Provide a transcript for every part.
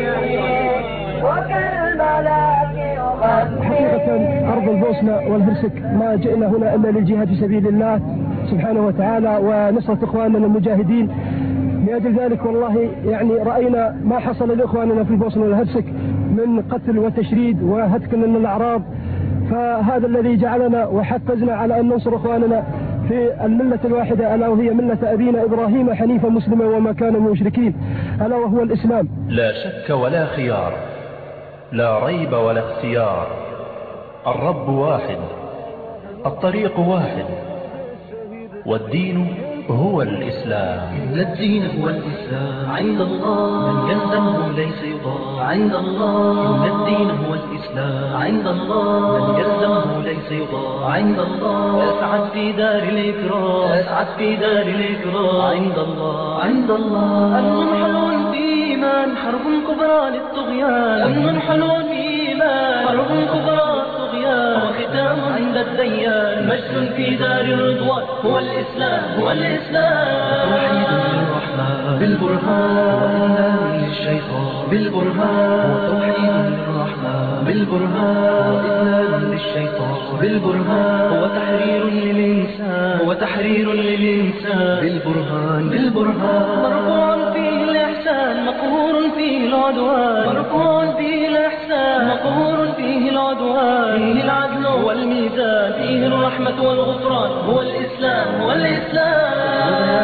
حقيقة أرض البوسنة والهرسك ما جئنا هنا إلا للجهاد في سبيل الله سبحانه وتعالى ونصرة إخواننا المجاهدين. لأجل ذلك والله يعني رأينا ما حصل لإخواننا في البوسنة والهرسك من قتل وتشريد وهتك من الأعراض، فهذا الذي جعلنا وحفزنا على أن ننصر إخواننا في الملة الواحدة، ألا وهي ملة أبينا إبراهيم حنيفا مسلما وما كان من المشركين، ألا وهو الإسلام. لا شك ولا خيار، لا ريب ولا اختيار، الرب واحد، الطريق واحد، والدين هو الإسلام. إن الدين هو الإسلام عند الله، من يلزمه ليس يضاع عند الله. إن الدين هو الإسلام عند الله، من يلزمه ليس يضاع عند الله. أسعد في دار الإكرام، أسعد في دار الإكرام عند الله، عند الله. أمن حلو في إيمان، حرب كبرى للطغيان. أمن حلو في إيمان، حرب كبرى للطغيان. وختام عند الديان، مجد في دار الرضوان. هو الإسلام، هو الإسلام. توحيد للرحمن بالبرهان، وإذلال للشيطان بالبرهان. وتوحيد للرحمن بالبرهان، وإذلال للشيطان بالبرهان. هو تحرير للإنسان، هو تحرير للإنسان بالبرهان، بالبرهان. مرفوع فيه الإحسان، مقهور فيه العدوان. مرفوع فيه الإحسان، مقهور فيه العدوان. فيه العدل والميزان، فيه الرحمة والغفران. هو الإسلام، هو الإسلام.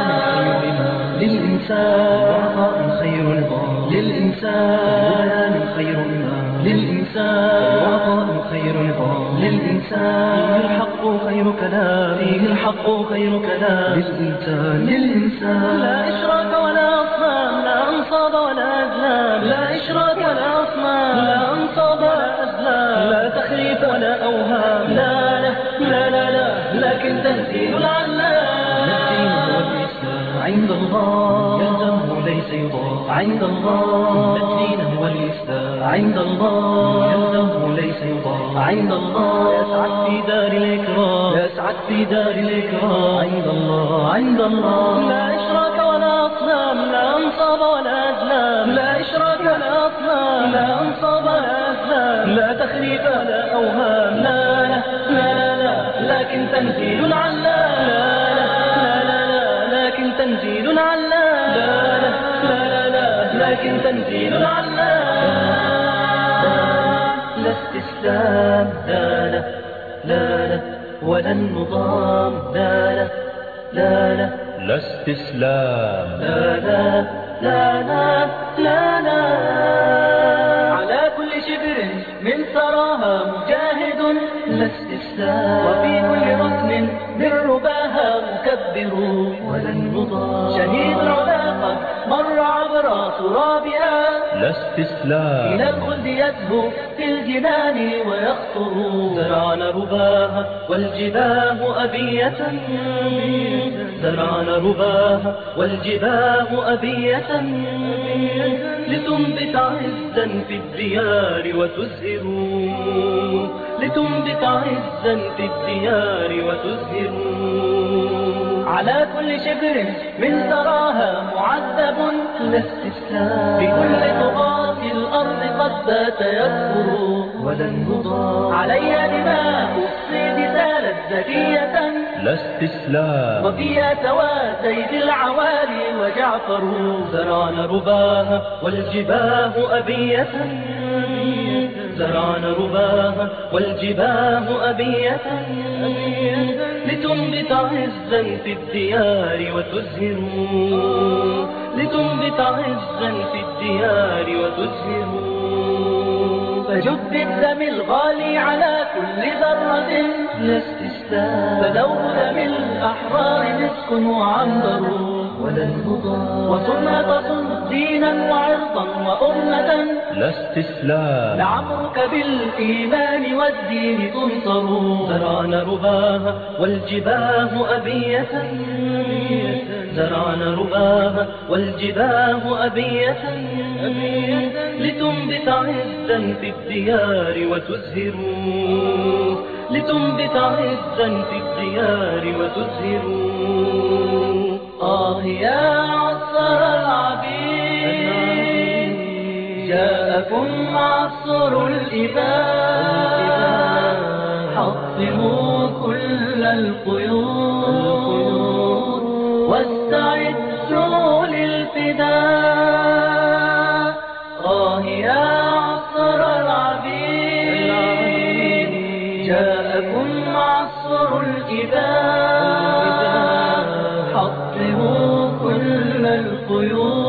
للإنسان وعطاء خير نظام، للإنسان خير إمام، للإنسان وعطاء خير نظام، للإنسان. فيه الحق خير كلام، فيه الحق خير كلام. للإنسان، للإنسان. لا إشراك ولا أصنام، لا أنصاب ولا أزلام. لا إشراك ولا أصنام، لا أنصاب ولا أزلام. لا تخريف ولا أوهام، لا لا لا لا لا، لكن تنزيل العلام. عند الله يلزمه ليس يضاع عند الله. الدين هو الإسلام عند الله يلزمه ليس يضاع عند الله. يسعد في دار الإكرام، يسعد في دار الإكرام عند الله، عند الله. لا إشراك ولا أصنام، لا أنصاب ولا أزلام. لا إشراك ولا أصنام، لا أنصاب ولا أزلام. لا تخريف ولا أوهام، لا لا لا لا، لكن تنزيل العلام. تنزيل العلام، لا لا لا لا، لكن تنزيل العلام. لا استسلام، لا لا لا لا، ولا النظام، لا لا لا لا. لا استسلام، لا لا لا لا لا لا. على كل شبر من ثراها مجاهد، لا استسلام. وفي كل ركن من رباها مكبر، ولا النضال. شهيد العلاقة مر عبر ترابها، لا استسلام. إلى الخلد يزهو في الجنان ويخطر. زرعنا رباها والجباه أبية، زرعنا رباها والجباه أبية. لتنبت عزا في الديار وتزهر، لتنبت عزا في الديار وتزهر. على كل شبر من ثراها معذب، لا استسلام. بكل طغاة الأرض قد بات يكفر، ولا النضال. عليها دماء الصيد سالت زكية، لا استسلام. وفيها تواتيت العوالي وجعفر. زرعنا رباها والجباه أبية، زرعنا رباها والجباه أبية. لتنبت عزا في الديار وتزهر، لتنبت عزا في الديار وتزهر. فجد بالدم الغالي على كل ذرة، لا استسلام. فذوب دم الأحرار مسك وعنبر، ولا النضال. وصنع تصن دينا وعرضا وأمة، لا استسلام. لعمرك بالإيمان والدين تنصر. زرعنا رباها والجباه أبية، زرعنا رباها والجباه أبية. لتنبت عزا في الديار وتزهر، لتنبت عزا في الديار وتزهر. يا عصر العبيد جاءكم عصر الإباء حطموا كل القيود واستعدوا للفداء. يا عصر العبيد جاءكم عصر الإباء حطموا كل القيود